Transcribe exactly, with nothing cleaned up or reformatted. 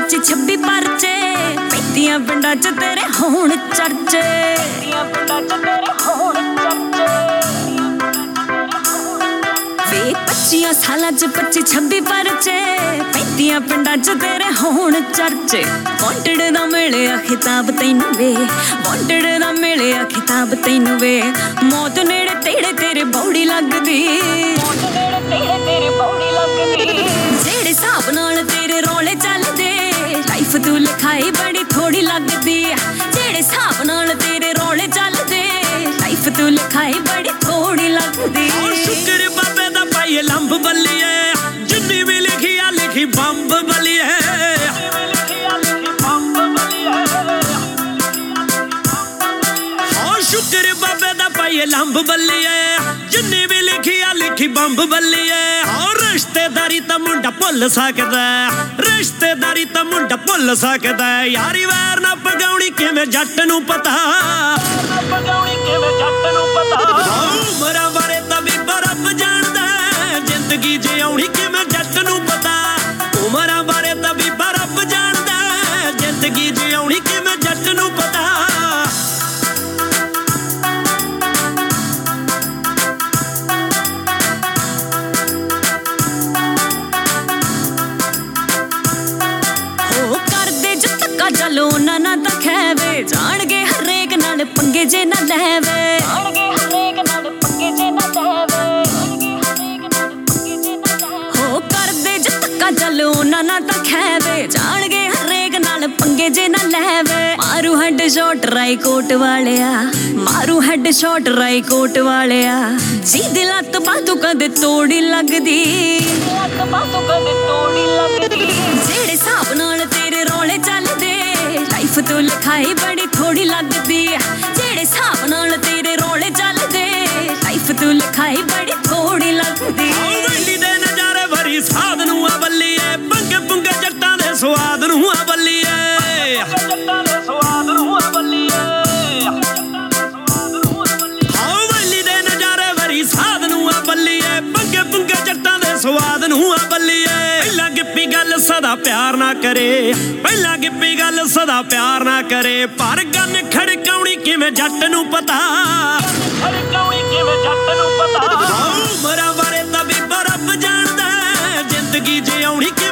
पच्ची छब्बी परचे पैंतियां पिंडां च तेरे होण चर्चे पैंतियां पिंडां च तेरे होण चर्चे वे पच्चियां सालां च पच्ची छब्बी परचे पैंतियां पिंडां च तेरे होण चर्चे वांटेड दा मिलिया खिताब तैनू वे वांटेड दा मिलिया खिताब तैनू वे मौत नेड़े तेड़े तेरे बौड़ी लगदी मौत नेड़े तेड़े तेरे बौड़ी लगदी जेड़े हिसाब नाल तेरे रोले चलदे लाइफ तू लिखाई बड़ी थोड़ी लगदी जेड़े हिसाब नाल तेरे रोले चलदे लाइफ तू लिखाई बड़ी थोड़ी लगदी शुक्र बाबे दा पाई लंब बल्लिए जिन्नी भी लिखी आ लिखी बंब बल्लिए शुक्र बाबे दा पाई लंब बल्लिए जिन्नी भी लिखी आ लिखी बंब बल्लिए और रिश्तेदारी ता मुंडा भुल सकदा रिश्तेदारी ता मुंडा भुल सकदा यारी वैर ना पगाउणी किवें जट नूं पता पगाउणी किवें जट नूं पता उमरां बारे तां भी रब जाणदा जिंदगी जिउणी किवें जट नूं पता उमरां बारे तां भी रब जाणदा जिंदगी जिउणी किवें जट नूं पता चलो ना ना तो खैवे जान गए हरेक नाल पंगे जे ना लैवे जान गए हरेक नाल पंगे जे ना लैवे हो कर दे जतका चलो ना ना तो खैवे जान गए हरेक नाल पंगे जे ना लैवे मारू हेड शॉट राई कोट वालिया मारू हेड शॉट राई कोट वालिया जी दिल तो बातों कदे तोड़ी लगदी लत बातों कदे तोड़ी लगदी जेड़े हिसाब नाल तेरे रोले चलदे लाइफ तू लिखाई बड़ी थोड़ी लगदी जेड़े हिसाब नाल तेरे रोले चलदे लाइफ तू लिखाई बड़ी थोड़ी लगदी वैली दे नजारे भरी साध नूं आ बल्लीए पंगे पुंगे जट्टां दे स्वाद नूं आ बल्लीए जट्टां दे स्वाद नूं आ बल्लीए हां वैली दे नजारे भरी साध नूं आ बल्लीए पंगे पुंगे जट्टां दे स्वाद नूं आ बल्लीए पहला गिप्पी गल सदा प्यार ना करे पहला गिप्पी गल सदा प्यार ना करे पर गन खड़काउणी किवें जट नूं पता खड़काउणी किवें जट नूं पता उमरां बारे तां भी रब जाणदा जिंदगी जिउणी